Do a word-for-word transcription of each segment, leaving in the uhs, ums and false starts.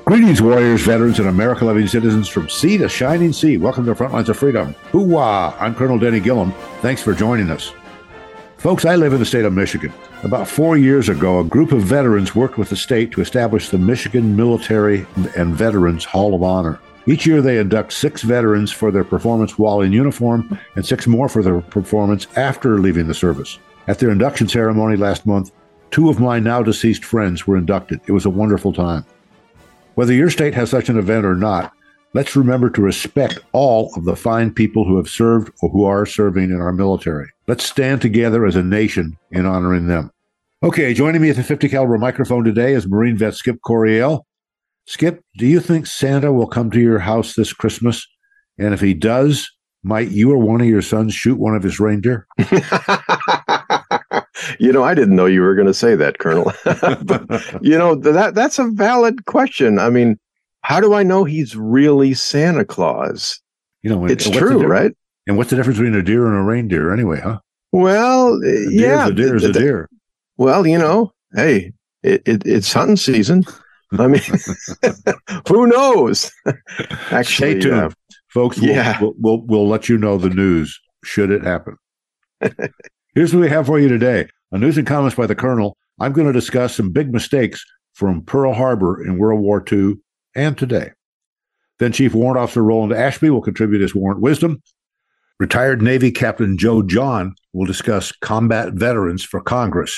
Greetings, warriors, veterans, and America-loving citizens from sea to shining sea. Welcome to Frontlines of Freedom. Hoo-wah! I'm Colonel Denny Gillum. Thanks for joining us. Folks, I live in the state of Michigan. About four years ago, a group of veterans worked with the state to establish the Michigan Military and Veterans Hall of Honor. Each year, they induct six veterans for their performance while in uniform and six more for their performance after leaving the service. At their induction ceremony last month, two of my now deceased friends were inducted. It was a wonderful time. Whether your state has such an event or not, let's remember to respect all of the fine people who have served or who are serving in our military. Let's stand together as a nation in honoring them. Okay, joining me at the fifty caliber microphone today is Marine vet Skip Coryell. Skip, do you think Santa will come to your house this Christmas? And if he does, might you or one of your sons shoot one of his reindeer? You know, I didn't know you were going to say that, Colonel. But, you know, that that's a valid question. I mean, how do I know he's really Santa Claus? You know, it's true, right? And what's the difference between a deer and a reindeer anyway, huh? Well, a yeah. A deer is a deer. Well, you know, hey, it, it, it's hunting season. I mean, who knows? Actually, stay tuned, uh, folks. We'll, yeah. we'll, we'll, we'll let you know the news should it happen. Here's what we have for you today. On News and Comments by the Colonel, I'm going to discuss some big mistakes from Pearl Harbor in World War Two and today. Then Chief Warrant Officer Roland Ashby will contribute his warrant wisdom. Retired Navy Captain Joe John will discuss combat veterans for Congress.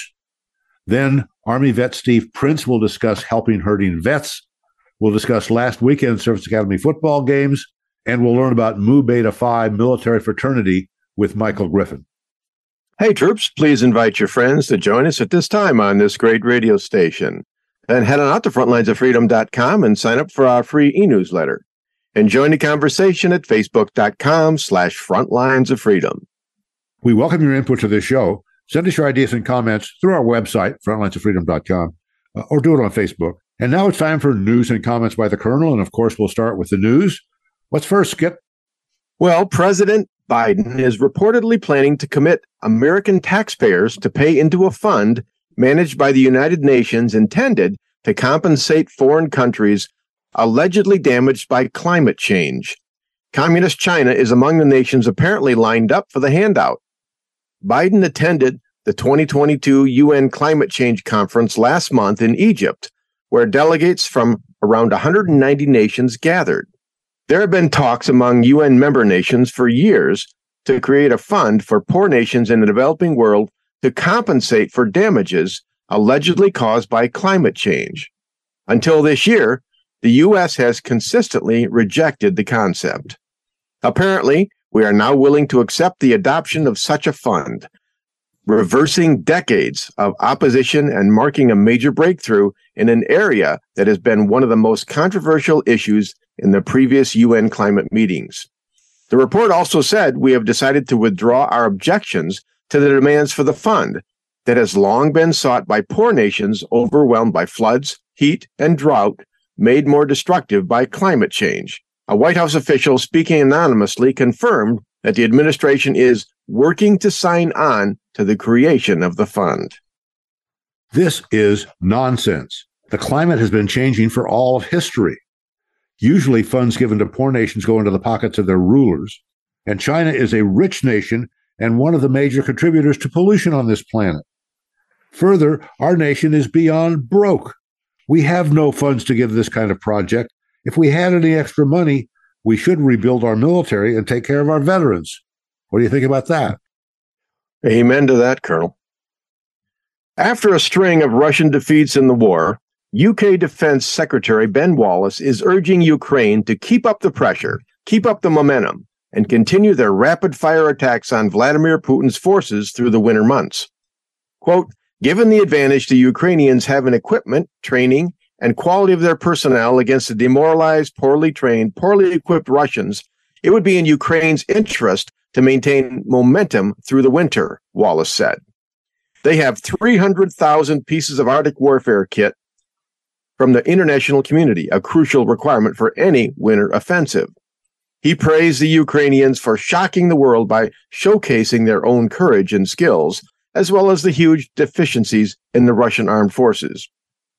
Then Army vet Steve Prince will discuss helping hurting vets. We'll discuss last weekend's Service Academy football games, and we'll learn about Mu Beta Phi military fraternity with Michael Griffin. Hey, troops, please invite your friends to join us at this time on this great radio station. And head on out to frontlines of freedom dot com and sign up for our free e-newsletter. And join the conversation at facebook.com slash frontlinesofreedom. We welcome your input to this show. Send us your ideas and comments through our website, frontlines of freedom dot com, uh, or do it on Facebook. And now it's time for News and Comments by the Colonel. And of course, we'll start with the news. What's first, Skip? Well, President Biden is reportedly planning to commit American taxpayers to pay into a fund managed by the United Nations intended to compensate foreign countries allegedly damaged by climate change. Communist China is among the nations apparently lined up for the handout. Biden attended the twenty twenty-two U N Climate Change Conference last month in Egypt, where delegates from around one hundred ninety nations gathered. There have been talks among U N member nations for years to create a fund for poor nations in the developing world to compensate for damages allegedly caused by climate change. Until this year, the U S has consistently rejected the concept. Apparently, we are now willing to accept the adoption of such a fund, reversing decades of opposition and marking a major breakthrough in an area that has been one of the most controversial issues in the previous U N climate meetings. The report also said we have decided to withdraw our objections to the demands for the fund that has long been sought by poor nations overwhelmed by floods, heat, and drought made more destructive by climate change. A White House official speaking anonymously confirmed that the administration is working to sign on to the creation of the fund. This is nonsense. The climate has been changing for all of history. Usually funds given to poor nations go into the pockets of their rulers, and China is a rich nation and one of the major contributors to pollution on this planet. Further, our nation is beyond broke. We have no funds to give this kind of project. If we had any extra money, we should rebuild our military and take care of our veterans. What do you think about that? Amen to that, Colonel. After a string of Russian defeats in the war, U K Defense Secretary Ben Wallace is urging Ukraine to keep up the pressure, keep up the momentum, and continue their rapid-fire attacks on Vladimir Putin's forces through the winter months. Quote, given the advantage the Ukrainians have in equipment, training, and quality of their personnel against the demoralized, poorly trained, poorly equipped Russians, it would be in Ukraine's interest to maintain momentum through the winter, Wallace said. They have three hundred thousand pieces of Arctic warfare kit from the international community, a crucial requirement for any winter offensive. He praised the Ukrainians for shocking the world by showcasing their own courage and skills, as well as the huge deficiencies in the Russian armed forces.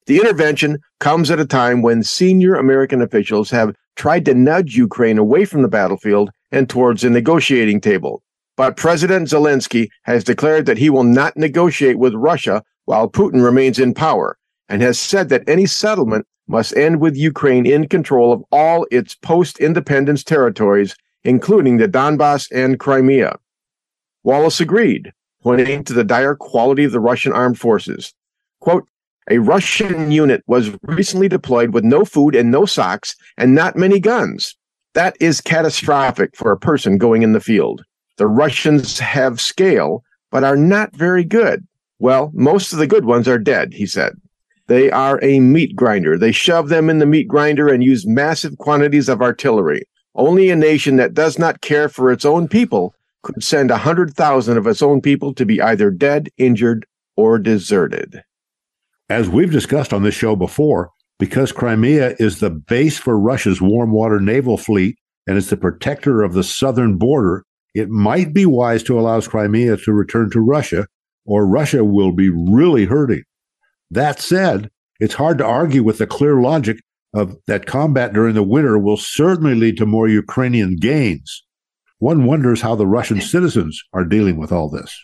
The intervention comes at a time when senior American officials have tried to nudge Ukraine away from the battlefield and towards a negotiating table. But President Zelensky has declared that he will not negotiate with Russia while Putin remains in power, and has said that any settlement must end with Ukraine in control of all its post-independence territories, including the Donbass and Crimea. Wallace agreed, pointing to the dire quality of the Russian armed forces. Quote, "A Russian unit was recently deployed with no food and no socks and not many guns. That is catastrophic for a person going in the field. The Russians have scale, but are not very good. Well, most of the good ones are dead," he said. "They are a meat grinder. They shove them in the meat grinder and use massive quantities of artillery. Only a nation that does not care for its own people could send one hundred thousand of its own people to be either dead, injured, or deserted." As we've discussed on this show before, because Crimea is the base for Russia's warm water naval fleet and is the protector of the southern border, it might be wise to allow Crimea to return to Russia, or Russia will be really hurting. That said, it's hard to argue with the clear logic of that combat during the winter will certainly lead to more Ukrainian gains. One wonders how the Russian citizens are dealing with all this.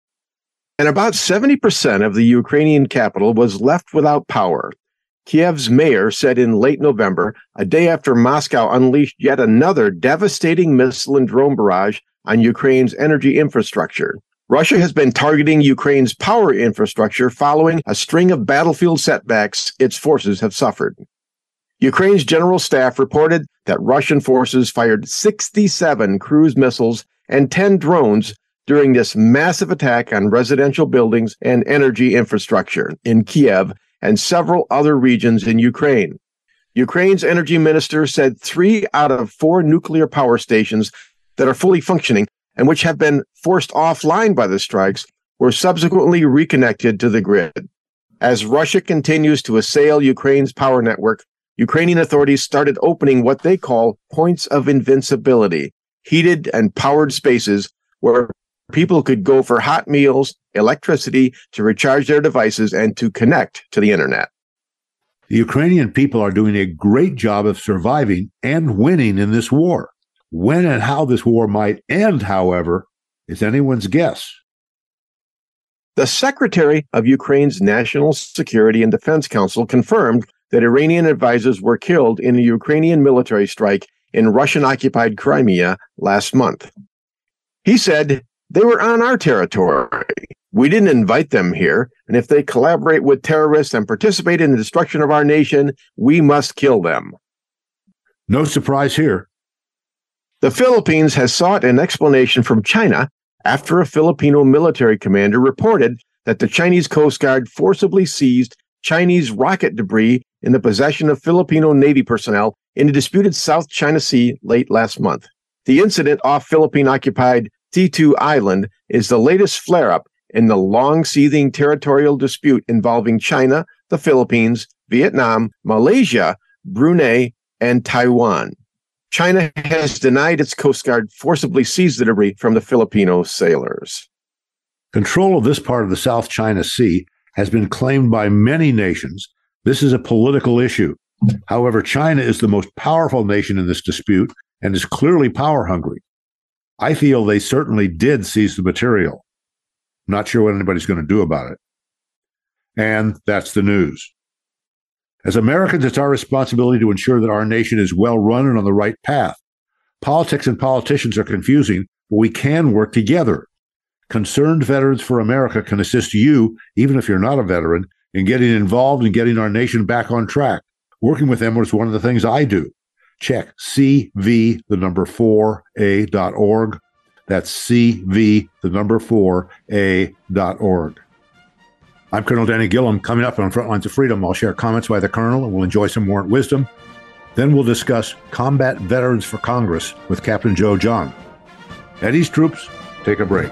And about seventy percent of the Ukrainian capital was left without power. Kiev's mayor said in late November, a day after Moscow unleashed yet another devastating missile and drone barrage on Ukraine's energy infrastructure. Russia has been targeting Ukraine's power infrastructure following a string of battlefield setbacks its forces have suffered. Ukraine's general staff reported that Russian forces fired sixty-seven cruise missiles and ten drones during this massive attack on residential buildings and energy infrastructure in Kiev and several other regions in Ukraine. Ukraine's energy minister said three out of four nuclear power stations that are fully functioning and which have been forced offline by the strikes were subsequently reconnected to the grid. As Russia continues to assail Ukraine's power network, Ukrainian authorities started opening what they call points of invincibility, heated and powered spaces where people could go for hot meals, electricity, to recharge their devices, and to connect to the internet. The Ukrainian people are doing a great job of surviving and winning in this war. When and how this war might end, however, is anyone's guess. The Secretary of Ukraine's National Security and Defense Council confirmed that Iranian advisors were killed in a Ukrainian military strike in Russian-occupied Crimea last month. He said, "They were on our territory. We didn't invite them here, and if they collaborate with terrorists and participate in the destruction of our nation, we must kill them." No surprise here. The Philippines has sought an explanation from China after a Filipino military commander reported that the Chinese Coast Guard forcibly seized Chinese rocket debris in the possession of Filipino Navy personnel in the disputed South China Sea late last month. The incident off Philippine-occupied T two Island is the latest flare-up in the long-seething territorial dispute involving China, the Philippines, Vietnam, Malaysia, Brunei, and Taiwan. China has denied its Coast Guard forcibly seized the debris from the Filipino sailors. Control of this part of the South China Sea has been claimed by many nations. This is a political issue. However, China is the most powerful nation in this dispute and is clearly power-hungry. I feel they certainly did seize the material. Not sure what anybody's going to do about it. And that's the news. As Americans, it's our responsibility to ensure that our nation is well-run and on the right path. Politics and politicians are confusing, but we can work together. Concerned Veterans for America can assist you, even if you're not a veteran, in getting involved and getting our nation back on track. Working with them was one of the things I do. Check C V, the number four, A dot org. That's C V, the number four, A dot org. I'm Colonel Danny Gillum. Coming up on Frontlines of Freedom, I'll share comments by the Colonel and we'll enjoy some warrant wisdom. Then we'll discuss Combat Veterans for Congress with Captain Joe John. Eddie's troops, take a break.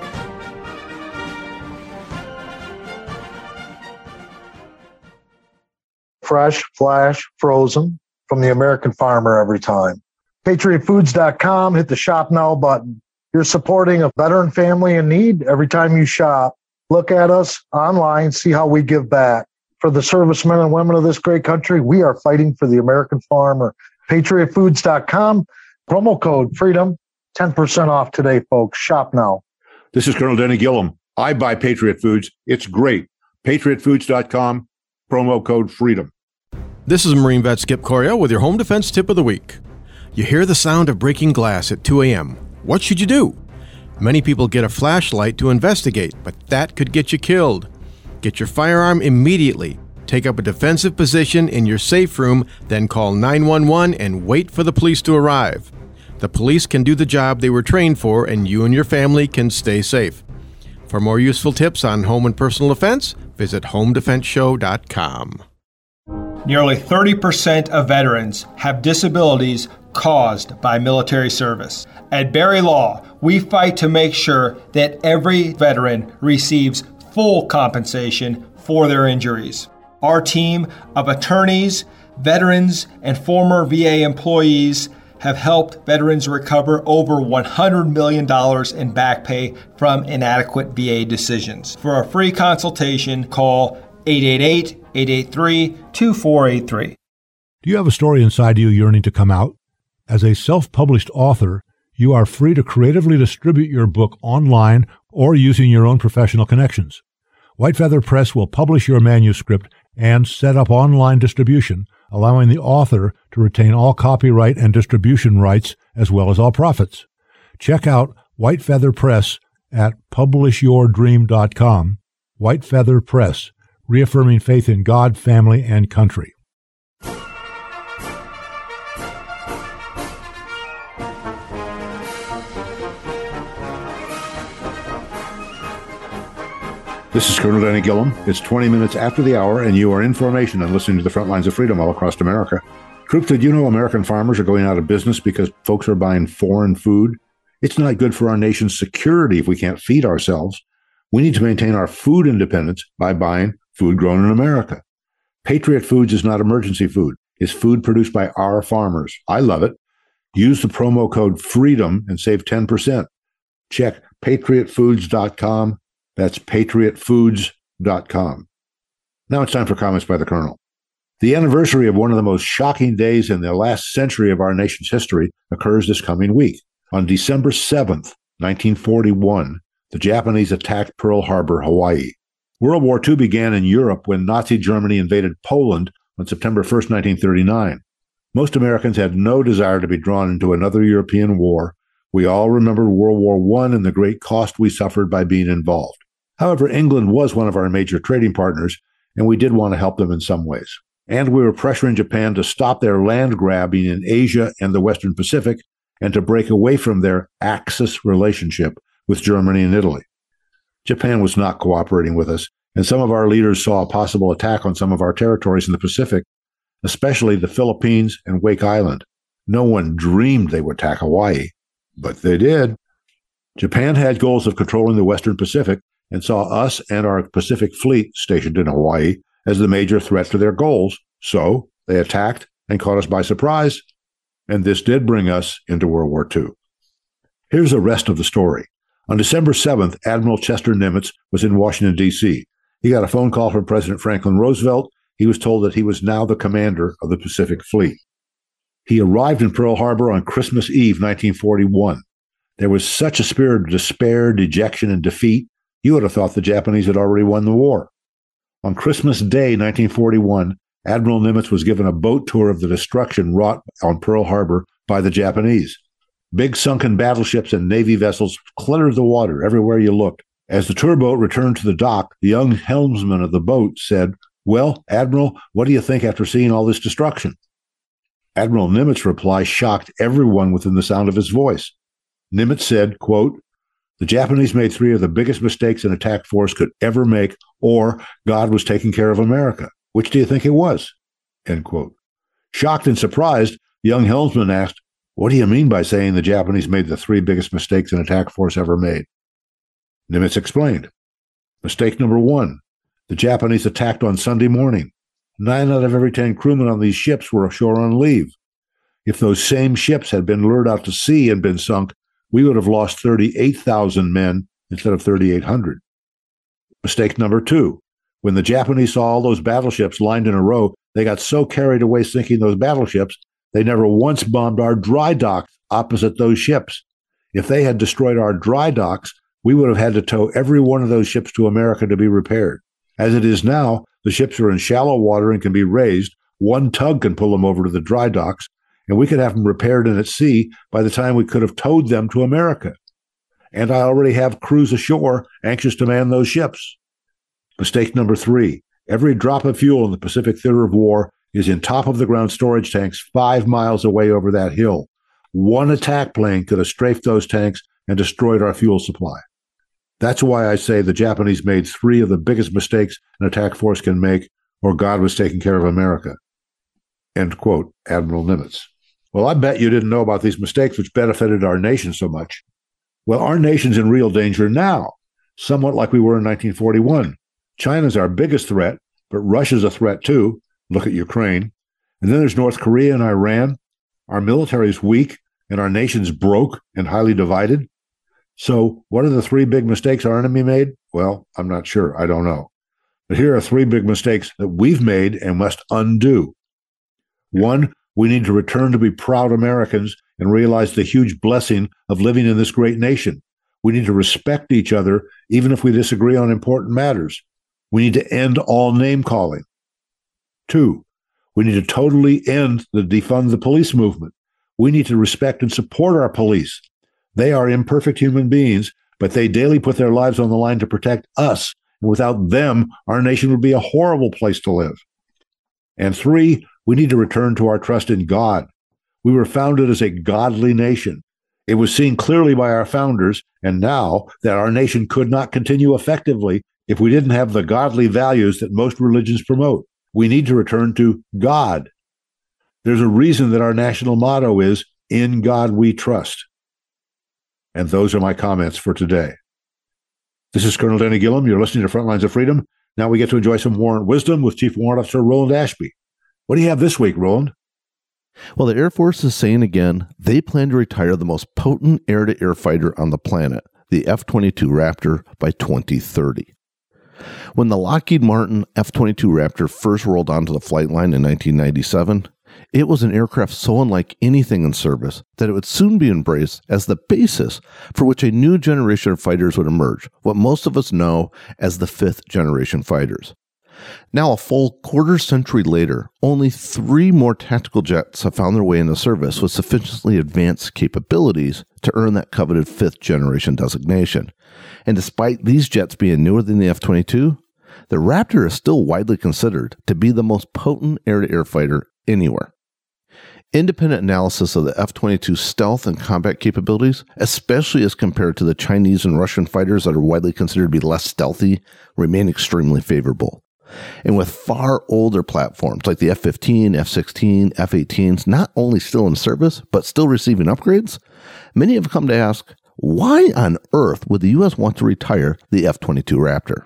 Fresh, flash, frozen, from the American farmer every time. Patriot Foods dot com, hit the Shop Now button. You're supporting a veteran family in need every time you shop. Look at us online, see how we give back. for the servicemen and women of this great country. We are fighting for the American farmer. Patriot Foods dot com, promo code FREEDOM, ten percent off today, folks. Shop now. This is Colonel Denny Gillum. I buy Patriot Foods. It's great. Patriot Foods dot com, promo code FREEDOM. This is Marine Vet Skip Corio with your home defense tip of the week. You hear the sound of breaking glass at two a.m. What should you do? Many people get a flashlight to investigate, but that could get you killed. Get your firearm immediately. Take up a defensive position in your safe room, then call nine one one and wait for the police to arrive. The police can do the job they were trained for, and you and your family can stay safe. For more useful tips on home and personal defense, visit home defense show dot com. Nearly thirty percent of veterans have disabilities caused by military service. At Berry Law, we fight to make sure that every veteran receives full compensation for their injuries. Our team of attorneys, veterans, and former V A employees have helped veterans recover over one hundred million dollars in back pay from inadequate V A decisions. For a free consultation, call eight eight eight, eight eight three, two four eight three. Do you have a story inside you yearning to come out? As a self-published author, you are free to creatively distribute your book online or using your own professional connections. White Feather Press will publish your manuscript and set up online distribution, allowing the author to retain all copyright and distribution rights as well as all profits. Check out White Feather Press at publish your dream dot com. White Feather Press, reaffirming faith in God, family, and country. This is Colonel Denny Gillum. It's twenty minutes after the hour, and you are in formation and listening to the Front Lines of Freedom all across America. Troops, did you know American farmers are going out of business because folks are buying foreign food? It's not good for our nation's security if we can't feed ourselves. We need to maintain our food independence by buying food grown in America. Patriot Foods is not emergency food. It's food produced by our farmers. I love it. Use the promo code FREEDOM and save ten percent. Check patriot foods dot com. That's patriot foods dot com. Now it's time for comments by the Colonel. The anniversary of one of the most shocking days in the last century of our nation's history occurs this coming week. On December seventh, nineteen forty-one, the Japanese attacked Pearl Harbor, Hawaii. World War Two began in Europe when Nazi Germany invaded Poland on September first, nineteen thirty-nine. Most Americans had no desire to be drawn into another European war. We all remember World War One and the great cost we suffered by being involved. However, England was one of our major trading partners, and we did want to help them in some ways. And we were pressuring Japan to stop their land grabbing in Asia and the Western Pacific and to break away from their Axis relationship with Germany and Italy. Japan was not cooperating with us, and some of our leaders saw a possible attack on some of our territories in the Pacific, especially the Philippines and Wake Island. No one dreamed they would attack Hawaii, but they did. Japan had goals of controlling the Western Pacific and saw us and our Pacific Fleet stationed in Hawaii as the major threat to their goals. So they attacked and caught us by surprise, and this did bring us into World War Two. Here's the rest of the story. On December seventh, Admiral Chester Nimitz was in Washington, D C He got a phone call from President Franklin Roosevelt. He was told that he was now the commander of the Pacific Fleet. He arrived in Pearl Harbor on Christmas Eve, nineteen forty-one. There was such a spirit of despair, dejection, and defeat, you would have thought the Japanese had already won the war. On Christmas Day, nineteen forty-one, Admiral Nimitz was given a boat tour of the destruction wrought on Pearl Harbor by the Japanese. Big sunken battleships and Navy vessels cluttered the water everywhere you looked. As the tour boat returned to the dock, the young helmsman of the boat said, "Well, Admiral, what do you think after seeing all this destruction?" Admiral Nimitz's reply shocked everyone within the sound of his voice. Nimitz said, quote, "The Japanese made three of the biggest mistakes an attack force could ever make, or God was taking care of America. Which do you think it was?" End quote. Shocked and surprised, the young helmsman asked, "What do you mean by saying the Japanese made the three biggest mistakes an attack force ever made?" Nimitz explained. Mistake number one, the Japanese attacked on Sunday morning. Nine out of every ten crewmen on these ships were ashore on leave. If those same ships had been lured out to sea and been sunk, we would have lost thirty-eight thousand men instead of thirty-eight hundred. Mistake number two, When the Japanese saw all those battleships lined in a row, they got so carried away sinking those battleships, they never once bombed our dry docks opposite those ships. If they had destroyed our dry docks, we would have had to tow every one of those ships to America to be repaired. As it is now, the ships are in shallow water and can be raised. One tug can pull them over to the dry docks, and we could have them repaired and at sea by the time we could have towed them to America. And I already have crews ashore anxious to man those ships. Mistake number three, every drop of fuel in the Pacific theater of war is in top-of-the-ground storage tanks five miles away over that hill. One attack plane could have strafed those tanks and destroyed our fuel supply. That's why I say the Japanese made three of the biggest mistakes an attack force can make, or God was taking care of America. End quote, Admiral Nimitz. Well, I bet you didn't know about these mistakes which benefited our nation so much. Well, our nation's in real danger now, somewhat like we were in nineteen forty-one. China's our biggest threat, but Russia's a threat too. Look at Ukraine. And then there's North Korea and Iran. Our military's weak, and our nation's broke and highly divided. So what are the three big mistakes our enemy made? Well, I'm not sure. I don't know. But here are three big mistakes that we've made and must undo. One, we need to return to be proud Americans and realize the huge blessing of living in this great nation. We need to respect each other, even if we disagree on important matters. We need to end all name-calling. Two, we need to totally end the defund the police movement. We need to respect and support our police. They are imperfect human beings, but they daily put their lives on the line to protect us. And without them, our nation would be a horrible place to live. And three, we need to return to our trust in God. We were founded as a godly nation. It was seen clearly by our founders, and now that our nation could not continue effectively if we didn't have the godly values that most religions promote. We need to return to God. There's a reason that our national motto is, "In God We Trust." And those are my comments for today. This is Colonel Denny Gillum. You're listening to Frontlines of Freedom. Now we get to enjoy some warrant wisdom with Chief Warrant Officer Roland Ashby. What do you have this week, Roland? Well, the Air Force is saying again, they plan to retire the most potent air-to-air fighter on the planet, the F twenty-two Raptor, by twenty thirty. When the Lockheed Martin F twenty-two Raptor first rolled onto the flight line in nineteen ninety-seven, it was an aircraft so unlike anything in service that it would soon be embraced as the basis for which a new generation of fighters would emerge, what most of us know as the fifth generation fighters. Now, a full quarter century later, only three more tactical jets have found their way into service with sufficiently advanced capabilities to earn that coveted fifth generation designation. And despite these jets being newer than the F twenty-two, the Raptor is still widely considered to be the most potent air-to-air fighter anywhere. Independent analysis of the F twenty-two's stealth and combat capabilities, especially as compared to the Chinese and Russian fighters that are widely considered to be less stealthy, remain extremely favorable. And with far older platforms like the F fifteen, F sixteen, F eighteens not only still in service, but still receiving upgrades, many have come to ask, why on earth would the U S want to retire the F twenty-two Raptor?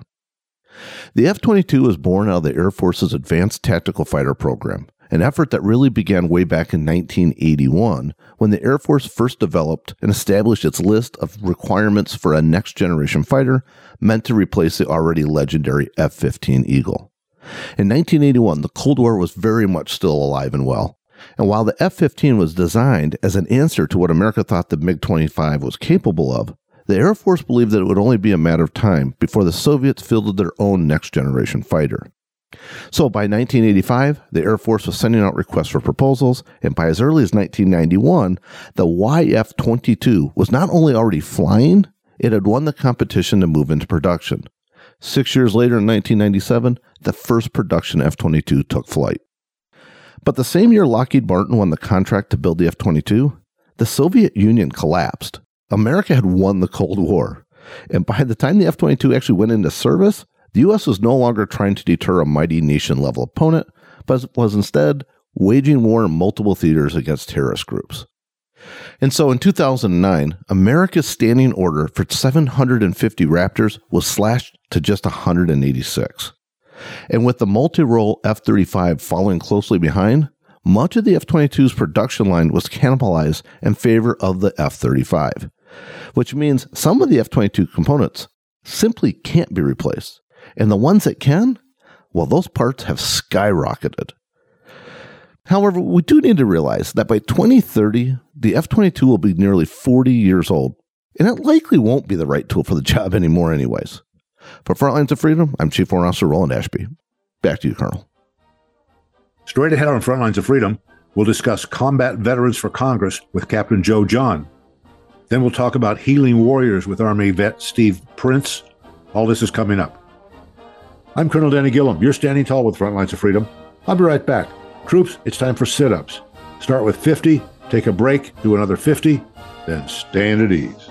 The F twenty-two was born out of the Air Force's Advanced Tactical Fighter Program, an effort that really began way back in nineteen eighty-one when the Air Force first developed and established its list of requirements for a next-generation fighter meant to replace the already legendary F fifteen Eagle. In nineteen eighty-one, the Cold War was very much still alive and well, and while the F fifteen was designed as an answer to what America thought the MiG twenty-five was capable of, the Air Force believed that it would only be a matter of time before the Soviets fielded their own next-generation fighter. So by nineteen eighty-five, the Air Force was sending out requests for proposals, and by as early as nineteen ninety-one, the Y F twenty-two was not only already flying, it had won the competition to move into production. Six years later, in nineteen ninety-seven, the first production F twenty-two took flight. But the same year Lockheed Martin won the contract to build the F twenty-two, the Soviet Union collapsed. America had won the Cold War, and by the time the F twenty-two actually went into service, the U S was no longer trying to deter a mighty nation-level opponent, but was instead waging war in multiple theaters against terrorist groups. And so in two thousand nine, America's standing order for seven hundred fifty Raptors was slashed to just one hundred eighty-six. And with the multi-role F thirty-five following closely behind, much of the F twenty-two's production line was cannibalized in favor of the F thirty-five, which means some of the F twenty-two components simply can't be replaced. And the ones that can, well, those parts have skyrocketed. However, we do need to realize that by twenty thirty, the F twenty-two will be nearly forty years old, and it likely won't be the right tool for the job anymore anyways. For Frontlines of Freedom, I'm Chief Warrant Officer Roland Ashby. Back to you, Colonel. Straight ahead on Frontlines of Freedom, we'll discuss Combat Veterans for Congress with Captain Joe John. Then we'll talk about Healing Warriors with Army vet Steve Prince. All this is coming up. I'm Colonel Danny Gillum. You're standing tall with Frontlines of Freedom. I'll be right back. Troops, it's time for sit-ups. Start with fifty, take a break, do another fifty, then stand at ease.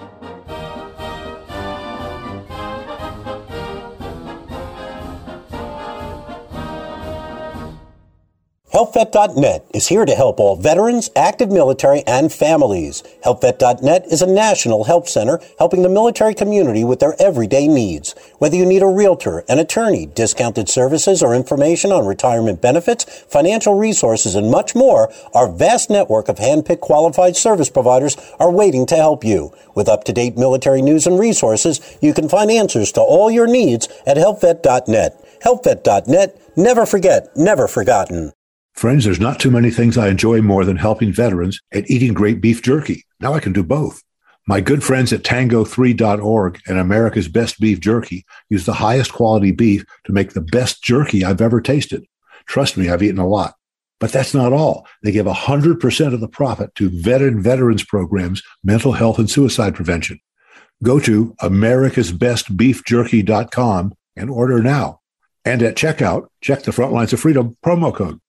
Health Vet dot net is here to help all veterans, active military, and families. Health Vet dot net is a national health center helping the military community with their everyday needs. Whether you need a realtor, an attorney, discounted services, or information on retirement benefits, financial resources, and much more, our vast network of hand-picked qualified service providers are waiting to help you. With up-to-date military news and resources, you can find answers to all your needs at Health Vet dot net. Health Vet dot net. Never forget, never forgotten. Friends, there's not too many things I enjoy more than helping veterans and eating great beef jerky. Now I can do both. My good friends at tango three dot org and America's Best Beef Jerky use the highest quality beef to make the best jerky I've ever tasted. Trust me, I've eaten a lot. But that's not all. They give one hundred percent of the profit to veteran veterans programs, mental health, and suicide prevention. Go to americas best beef jerky dot com and order now. And at checkout, check the Frontlines of Freedom promo code.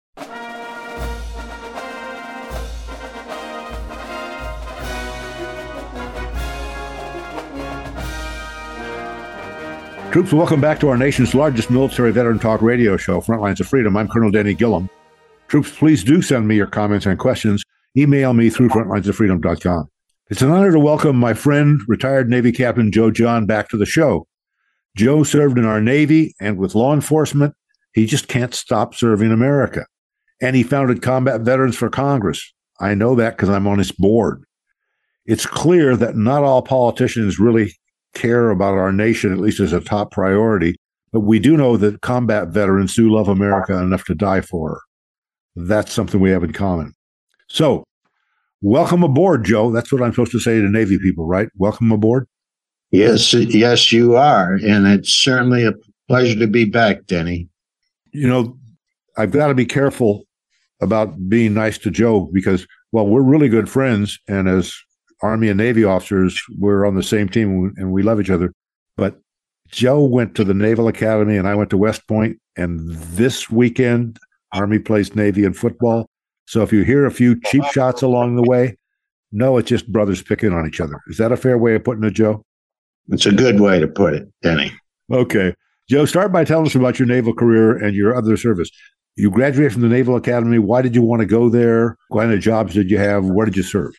Troops, welcome back to our nation's largest military veteran talk radio show, Frontlines of Freedom. I'm Colonel Danny Gillum. Troops, please do send me your comments and questions. Email me through frontlines of freedom dot com. It's an honor to welcome my friend, retired Navy Captain Joe John, back to the show. Joe served in our Navy, and with law enforcement, he just can't stop serving America. And he founded Combat Veterans for Congress. I know that because I'm on his board. It's clear that not all politicians really care about our nation, at least as a top priority, but we do know that combat veterans do love America enough to die for her. That's something we have in common. So, welcome aboard, Joe. That's what I'm supposed to say to Navy people, right? Welcome aboard. Yes, yes, you are. And it's certainly a pleasure to be back, Denny. You know, I've got to be careful about being nice to Joe because, well, we're really good friends. And as Army and Navy officers, we're on the same team and we love each other. But Joe went to the Naval Academy and I went to West Point. And this weekend, Army plays Navy in football. So if you hear a few cheap shots along the way, no, it's just brothers picking on each other. Is that a fair way of putting it, Joe? It's a good way to put it, Denny. Okay. Joe, start by telling us about your naval career and your other service. You graduated from the Naval Academy. Why did you want to go there? What kind of jobs did you have? Where did you serve?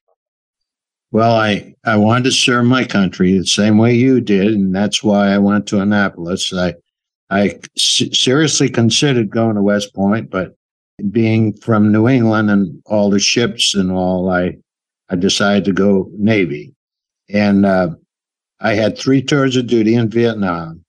Well, I, I wanted to serve my country the same way you did, and that's why I went to Annapolis. I I seriously considered going to West Point, but being from New England and all the ships and all, I I decided to go Navy. And uh, I had three tours of duty in Vietnam.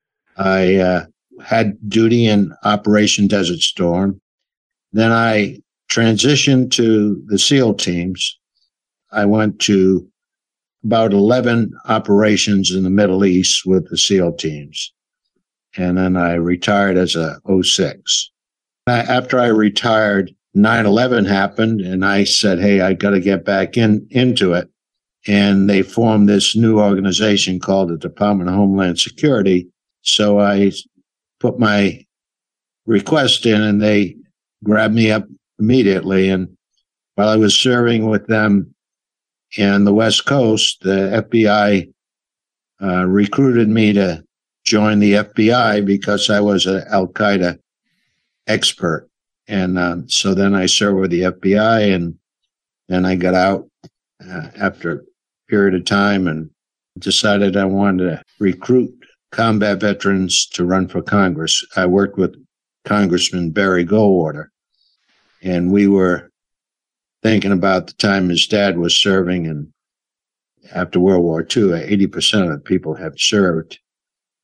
I uh, had duty in Operation Desert Storm. Then I transitioned to the SEAL teams. I went to about eleven operations in the Middle East with the SEAL teams. And then I retired as a oh six. After I retired, nine eleven happened, and I said, hey, I got to get back in into it. And they formed this new organization called the Department of Homeland Security. So I put my request in, and they grabbed me up immediately. And while I was serving with them in the West Coast, the F B I uh, recruited me to join the F B I because I was an Al-Qaeda expert. And uh, so then I served with the F B I, and then I got out uh, after a period of time and decided I wanted to recruit combat veterans to run for Congress. I worked with Congressman Barry Goldwater, and we were thinking about the time his dad was serving, and after World War Two, eighty percent of the people have served.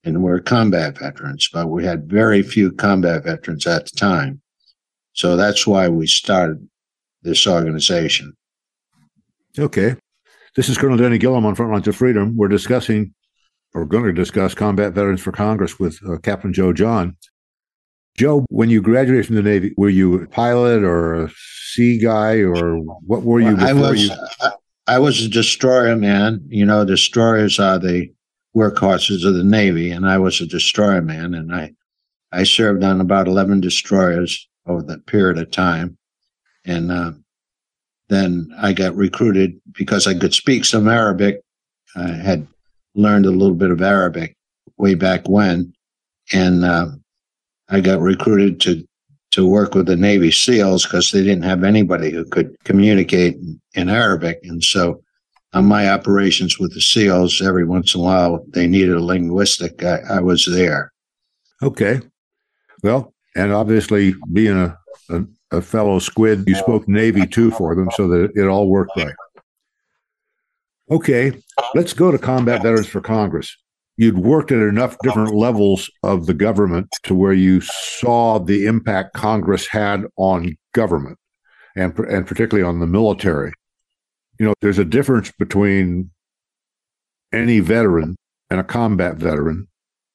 and we're combat veterans, but we had very few combat veterans at the time. So that's why we started this organization. Okay. This is Colonel Danny Gillum on Frontlines of Freedom. We're discussing, or going to discuss, Combat Veterans for Congress with uh, Captain Joe John. Joe, when you graduated from the Navy, were you a pilot or a sea guy, or what were you before I was, you? I, I was a destroyer man. You know, destroyers are the workhorses of the Navy, and I was a destroyer man, and I, I served on about eleven destroyers over that period of time. And uh, then I got recruited because I could speak some Arabic. I had learned a little bit of Arabic way back when, and uh, I got recruited to to work with the Navy SEALs because they didn't have anybody who could communicate in, in Arabic. And so on my operations with the SEALs, every once in a while, they needed a linguistic. I, I was there. Okay. Well, and obviously being a, a, a fellow squid, you spoke Navy too for them, so that it all worked right. Okay, let's go to Combat Veterans for Congress. You'd worked at enough different levels of the government to where you saw the impact Congress had on government, and and particularly on the military. You know, there's a difference between any veteran and a combat veteran.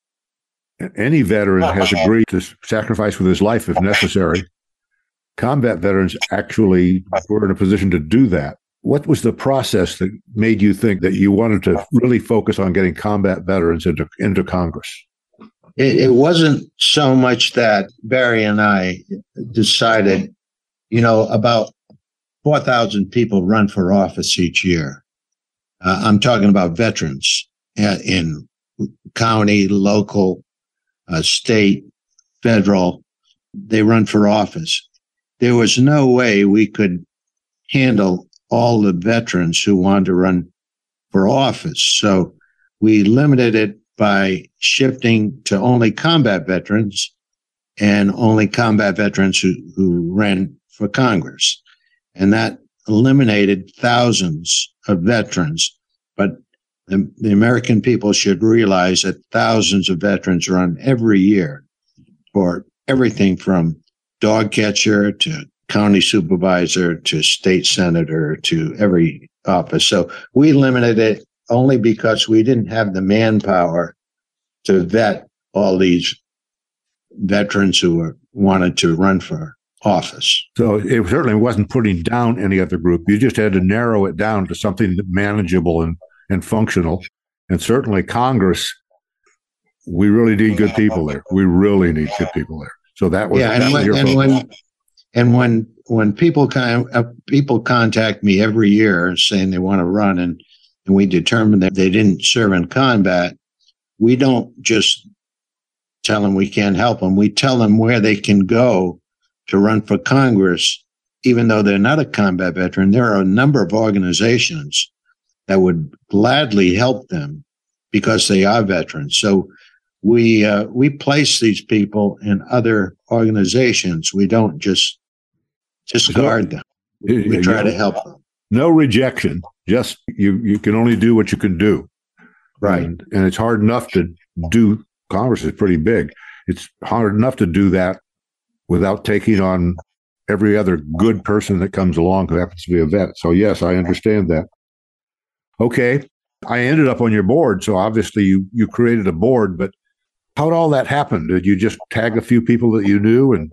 Any veteran has agreed to sacrifice with his life if necessary. Combat veterans actually were in a position to do that. What was the process that made you think that you wanted to really focus on getting combat veterans into, into Congress? It, it wasn't so much that Barry and I decided, you know, about four thousand people run for office each year. Uh, I'm talking about veterans in county, local, uh, state, federal. They run for office. There was no way we could handle all the veterans who wanted to run for office. So we limited it by shifting to only combat veterans and only combat veterans who, who ran for Congress. And that eliminated thousands of veterans. But the, the American people should realize that thousands of veterans run every year for everything from dog catcher to county supervisor to state senator to every office. So we limited it only because we didn't have the manpower to vet all these veterans who were, wanted to run for office. So it certainly wasn't putting down any other group. You just had to narrow it down to something manageable and, and functional. And certainly Congress, we really need good people there. We really need good people there. So that was, yeah, that and, was when, your and focus. when And when when people kind of, uh, people contact me every year saying they want to run, and, and we determine that they didn't serve in combat, we don't just tell them we can't help them. We tell them where they can go to run for Congress, even though they're not a combat veteran. There are a number of organizations that would gladly help them because they are veterans. So we uh, we place these people in other organizations. We don't just discard them. We, we try to help them. No rejection. Just you. You can only do what you can do. Right. And, and it's hard enough to do. Congress is pretty big. It's hard enough to do that without taking on every other good person that comes along who happens to be a vet. So yes, I understand that. Okay. I ended up on your board. So obviously you, you created a board, but how did all that happen? Did you just tag a few people that you knew and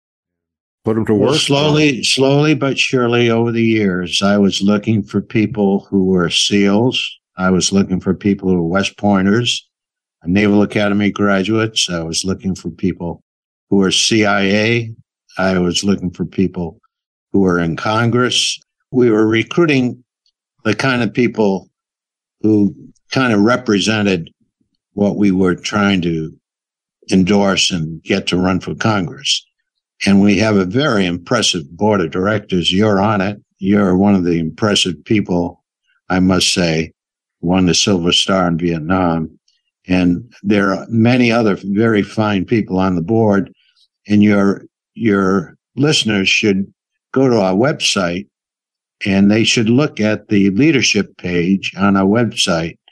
put them to work? Well, slowly, slowly but surely over the years, I was looking for people who were SEALs. I was looking for people who were West Pointers, Naval Academy graduates. I was looking for people who were C I A. I was looking for people who were in Congress. We were recruiting the kind of people who kind of represented what we were trying to endorse and get to run for Congress. And we have a very impressive board of directors. You're on it. You're one of the impressive people, I must say, won the Silver Star in Vietnam. And there are many other very fine people on the board. And your, your listeners should go to our website and they should look at the leadership page on our website.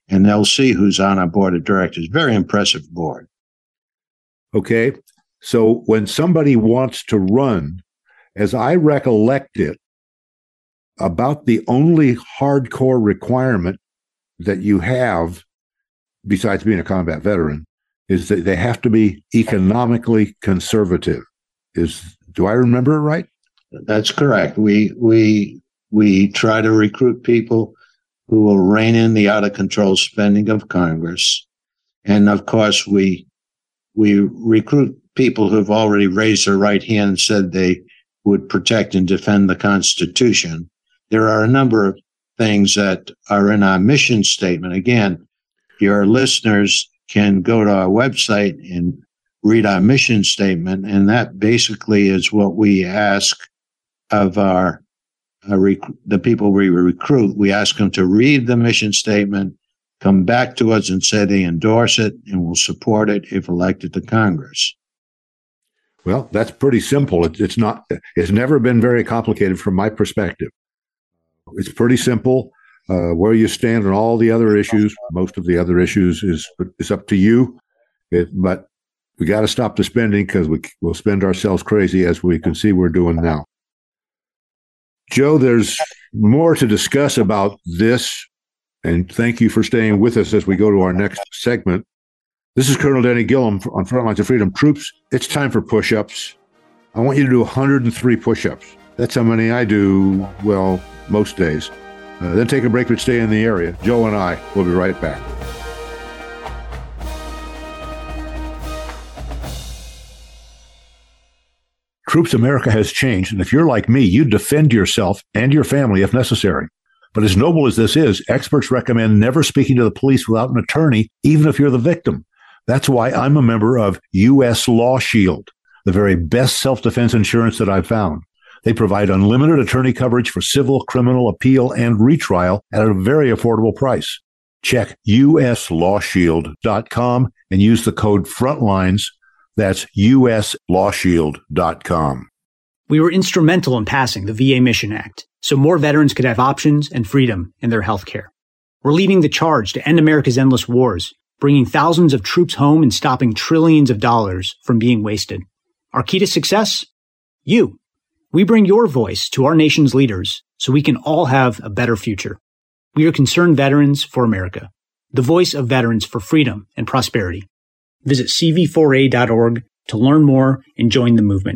and they'll see who's on our board of directors. Very impressive board. Okay. So when somebody wants to run, as I recollect it, about the only hardcore requirement that you have, besides being a combat veteran, is that they have to be economically conservative. Is do I remember it right? That's correct. We we we try to recruit people who will rein in the out of control spending of Congress, and of course we we recruit people who've already raised their right hand and said they would protect and defend the Constitution. There are a number of things that are in our mission statement. Again, your listeners can go to our website and read our mission statement, and that basically is what we ask of our, our rec- the people we recruit. We ask them to read the mission statement, come back to us and say they endorse it and will support it if elected to Congress. Well, that's pretty simple. It, it's not. It's never been very complicated from my perspective. It's pretty simple. Uh, where you stand on all the other issues, most of the other issues is is up to you. It, but we got to stop the spending because we will spend ourselves crazy, as we can see we're doing now. Joe, there's more to discuss about this, and thank you for staying with us as we go to our next segment. This is Colonel Denny Gillum on Frontlines of Freedom. Troops, it's time for push-ups. I want you to do one hundred three push-ups. That's how many I do, well, most days. Uh, then take a break but stay in the area. Joe and I will be right back. Troops, America has changed, and if you're like me, you defend yourself and your family if necessary. But as noble as this is, experts recommend never speaking to the police without an attorney, even if you're the victim. That's why I'm a member of U S Law Shield, the very best self-defense insurance that I've found. They provide unlimited attorney coverage for civil, criminal, appeal, and retrial at a very affordable price. Check U S law shield dot com and use the code FRONTLINES. That's U S law shield dot com. We were instrumental in passing the V A Mission Act, so more veterans could have options and freedom in their health care. We're leading the charge to end America's endless wars, bringing thousands of troops home and stopping trillions of dollars from being wasted. Our key to success? You. We bring your voice to our nation's leaders so we can all have a better future. We are Concerned Veterans for America, the voice of veterans for freedom and prosperity. Visit C V four A dot org to learn more and join the movement.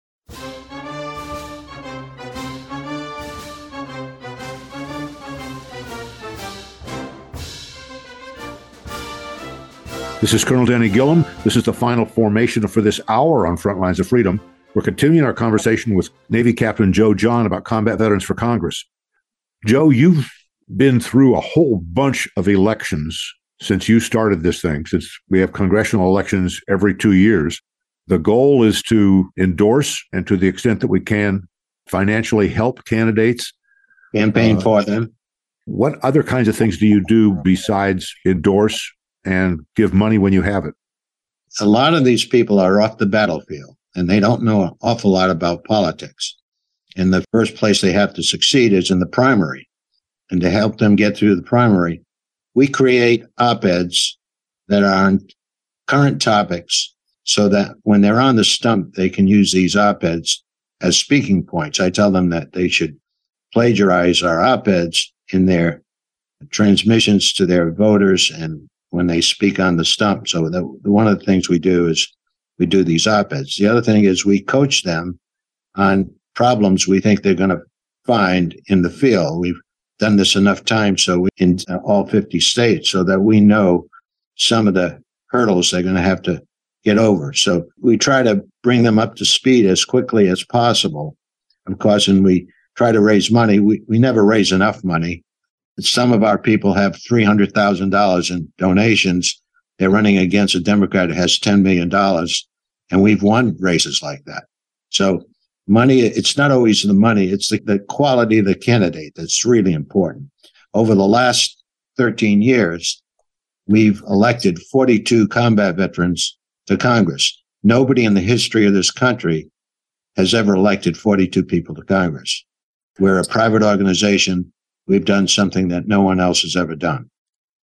This is Colonel Denny Gillum. This is the final formation for this hour on Frontlines of Freedom. We're continuing our conversation with Navy Captain Joe John about Combat Veterans for Congress. Joe, you've been through a whole bunch of elections since you started this thing, since we have congressional elections every two years. The goal is to endorse and, to the extent that we can, financially help candidates. Campaign uh, for them. What other kinds of things do you do besides endorse and give money when you have it? A lot of these people are off the battlefield, and they don't know an awful lot about politics. And the first place they have to succeed is in the primary. And to help them get through the primary, we create op-eds that are on current topics so that when they're on the stump, they can use these op-eds as speaking points. I tell them that they should plagiarize our op-eds in their transmissions to their voters and when they speak on the stump. So that, one of the things we do is we do these op-eds. The other thing is we coach them on problems we think they're going to find in the field. We've done this enough times so we, in all fifty states, so that we know some of the hurdles they're going to have to get over. So we try to bring them up to speed as quickly as possible. Of course, and we try to raise money. We, we never raise enough money. Some of our people have three hundred thousand dollars in donations. They're running against a Democrat who has ten million dollars, and we've won races like that. So money, it's not always the money. It's the, the quality of the candidate that's really important. Over the last thirteen years, we've elected forty-two combat veterans to Congress. Nobody in the history of this country has ever elected forty-two people to Congress. We're a private organization. We've done something that no one else has ever done.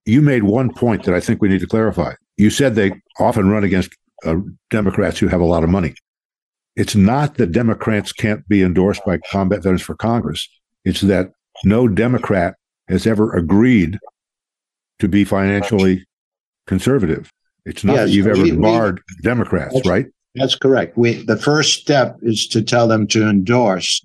you made one point that I think we need to clarify. You said they often run against uh, Democrats who have a lot of money. It's not that Democrats can't be endorsed by Combat Veterans for Congress. It's that no Democrat has ever agreed to be financially conservative. It's not Yes, that you've ever we- we- barred Democrats, That's- right? That's correct. We the first step is to tell them to endorse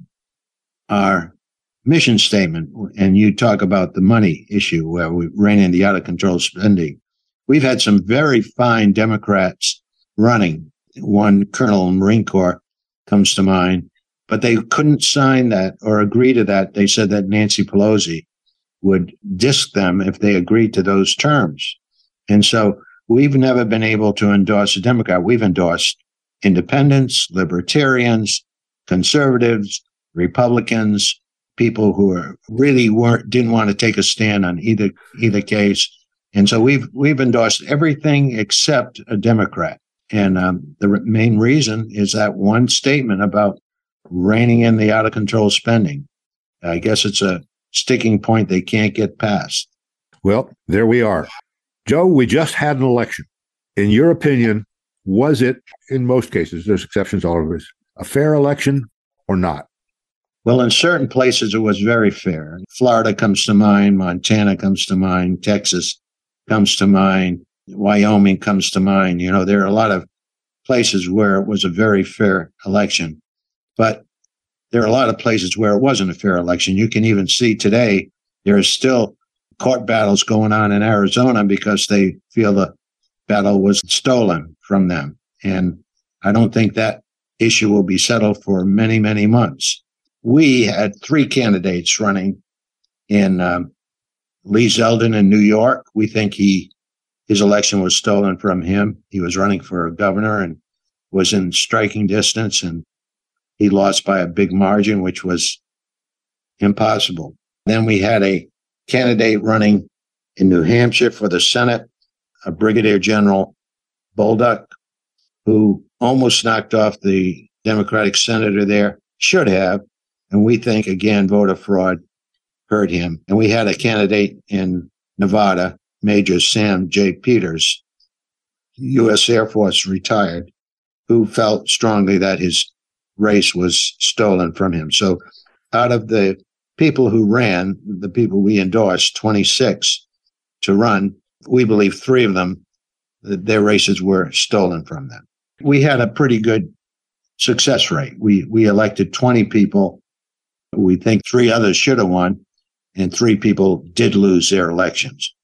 our mission statement. And you talk about the money issue where we rein in the out of control spending. We've had some very fine Democrats running. One colonel in the Marine Corps comes to mind, but they couldn't sign that or agree to that. They said that Nancy Pelosi would disc them if they agreed to those terms. And so we've never been able to endorse a Democrat. We've endorsed independents, libertarians, conservatives, Republicans, people who are really weren't didn't want to take a stand on either either case. And so we've we've endorsed everything except a Democrat. And um, the re- main reason is that one statement about reining in the out of control spending. I guess it's a sticking point they can't get past. Well, there we are. Joe, we just had an election. In your opinion, was it, in most cases, there's exceptions all over this, a fair election or not? Well, in certain places, it was very fair. Florida comes to mind. Montana comes to mind. Texas comes to mind. Wyoming comes to mind. You know, there are a lot of places where it was a very fair election. But there are a lot of places where it wasn't a fair election. You can even see today there are still court battles going on in Arizona because they feel the battle was stolen from them. And I don't think that issue will be settled for many, many months. We had three candidates running in um, Lee Zeldin in New York. We think he his election was stolen from him. He was running for governor and was in striking distance, and he lost by a big margin, which was impossible. Then we had a candidate running in New Hampshire for the Senate, a Brigadier General Bolduc, who almost knocked off the Democratic senator there, should have. And we think, again, voter fraud hurt him. And we had a candidate in Nevada, Major Sam J. Peters, U S Air Force retired, who felt strongly that his race was stolen from him. So out of the people who ran, the people we endorsed, twenty-six to run, we believe three of them, their races were stolen from them. We had a pretty good success rate. We we elected twenty people. We think three others should have won, and three people did lose their elections.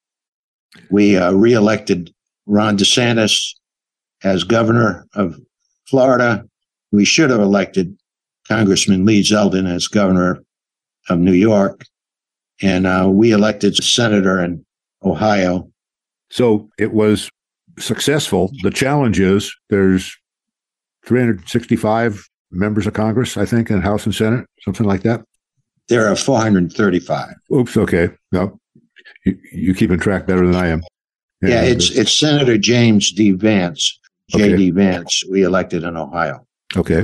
We uh, reelected Ron DeSantis as governor of Florida. We should have elected Congressman Lee Zeldin as governor of New York. And uh, we elected a senator in Ohio. So it was successful. The challenge is there's three hundred sixty-five members of Congress, I think, in House and Senate, something like that. There are four hundred thirty-five. Oops, okay. No, you, you keeping track better than I am. Yeah, it's it's Senator James D. Vance, J D. Okay. Vance, we elected in Ohio. Okay.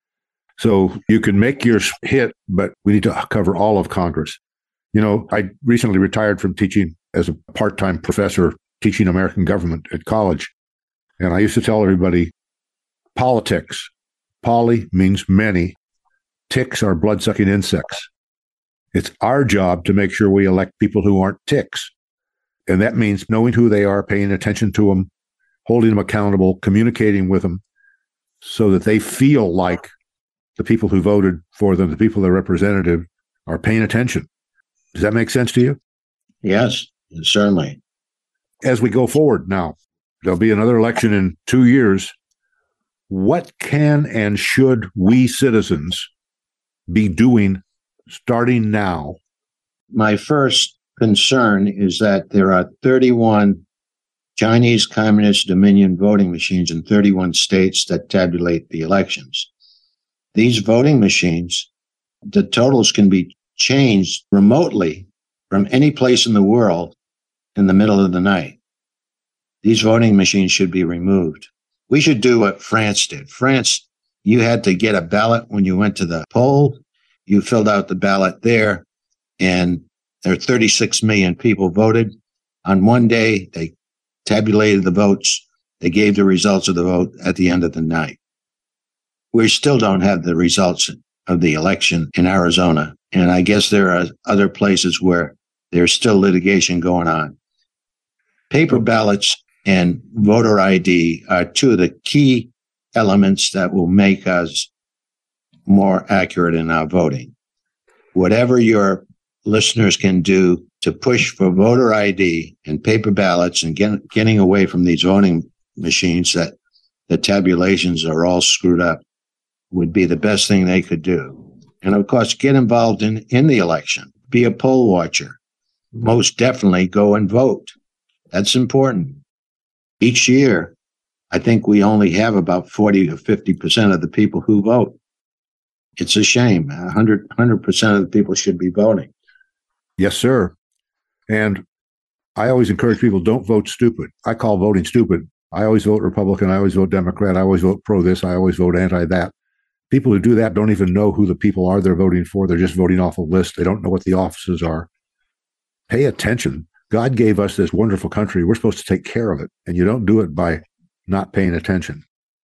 So you can make your hit, but we need to cover all of Congress. You know, I recently retired from teaching as a part-time professor teaching American government at college. And I used to tell everybody, politics, poly means many, ticks are blood-sucking insects. It's our job to make sure we elect people who aren't ticks. And that means knowing who they are, paying attention to them, holding them accountable, communicating with them so that they feel like the people who voted for them, the people they're representative, are paying attention. Does that make sense to you? Yes, certainly. As we go forward now, there'll be another election in two years. What can and should we citizens be doing starting now? My first concern is that there are thirty-one Chinese Communist Dominion voting machines in thirty-one states that tabulate the elections. These voting machines, the totals can be changed remotely from any place in the world in the middle of the night. These voting machines should be removed. We should do what France did. France, you had to get a ballot when you went to the poll. You filled out the ballot there, and there are thirty-six million people voted. On one day, they tabulated the votes. They gave the results of the vote at the end of the night. We still don't have the results of the election in Arizona. And I guess there are other places where there's still litigation going on. Paper ballots and voter I D are two of the key elements that will make us more accurate in our voting. Whatever your listeners can do to push for voter I D and paper ballots and get, getting away from these voting machines that the tabulations are all screwed up would be the best thing they could do. And of course, get involved in, in the election. Be a poll watcher. Most definitely go and vote. That's important. Each year, I think we only have about forty to fifty percent of the people who vote. It's a shame. one hundred, one hundred percent of the people should be voting. Yes, sir. And I always encourage people, don't vote stupid. I call voting stupid. I always vote Republican. I always vote Democrat. I always vote pro this. I always vote anti that. People who do that don't even know who the people are they're voting for. They're just voting off a list. They don't know what the offices are. Pay attention. God gave us this wonderful country. We're supposed to take care of it. And you don't do it by not paying attention.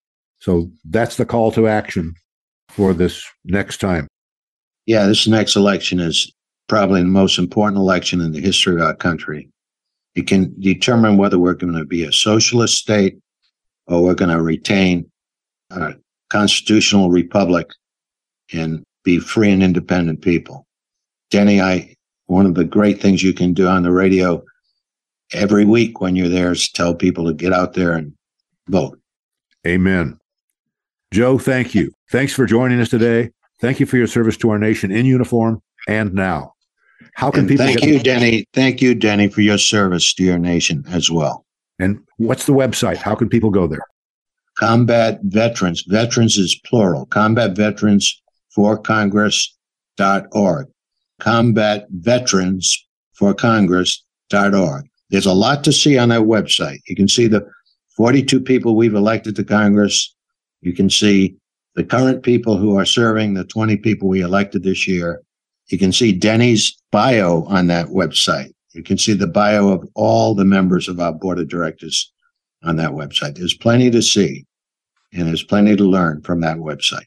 So that's the call to action for this next time. Yeah, this next election is probably the most important election in the history of our country. It can determine whether we're going to be a socialist state or we're going to retain a constitutional republic and be free and independent people. Denny, I one of the great things you can do on the radio every week when you're there is tell people to get out there and vote. Amen. Joe, thank you. Thanks for joining us today. Thank you for your service to our nation in uniform and now. How can and people thank get you, the- Denny. Thank you, Denny, for your service to your nation as well. And what's the website? How can people go there? Combat Veterans. Veterans is plural. Combat Veterans for Congress dot org. Combat Veterans for Congress dot org. There's a lot to see on that website. You can see the forty-two people we've elected to Congress. You can see the current people who are serving, the twenty people we elected this year. You can see Denny's bio on that website. You can see the bio of all the members of our board of directors on that website. There's plenty to see, and there's plenty to learn from that website.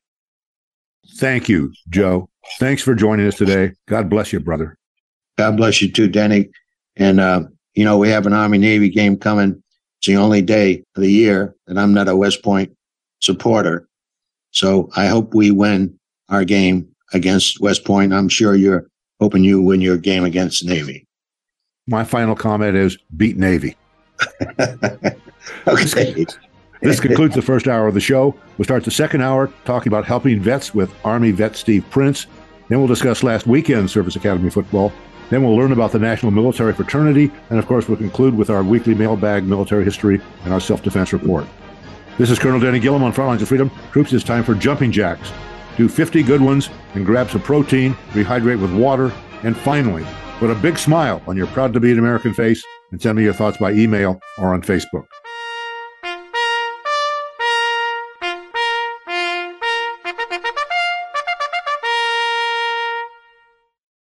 Thank you, Joe. Thanks for joining us today. God bless you, brother. God bless you too, Denny. And, uh, you know, we have an Army-Navy game coming. It's the only day of the year that I'm not a West Point supporter. So I hope we win our game against West Point. I'm sure you're hoping you win your game against Navy. My final comment is beat Navy. Okay. This concludes the first hour of the show. We'll start the second hour talking about helping vets with Army vet Steve Prince. Then we'll discuss last weekend's Service Academy football. Then we'll learn about the National Military Fraternity. And of course, we'll conclude with our weekly mailbag military history and our self-defense report. This is Colonel Denny Gillum on Frontlines of Freedom. Troops, it's time for jumping jacks. Do fifty good ones and grab some protein, rehydrate with water, and finally, put a big smile on your proud to be an American face and send me your thoughts by email or on Facebook.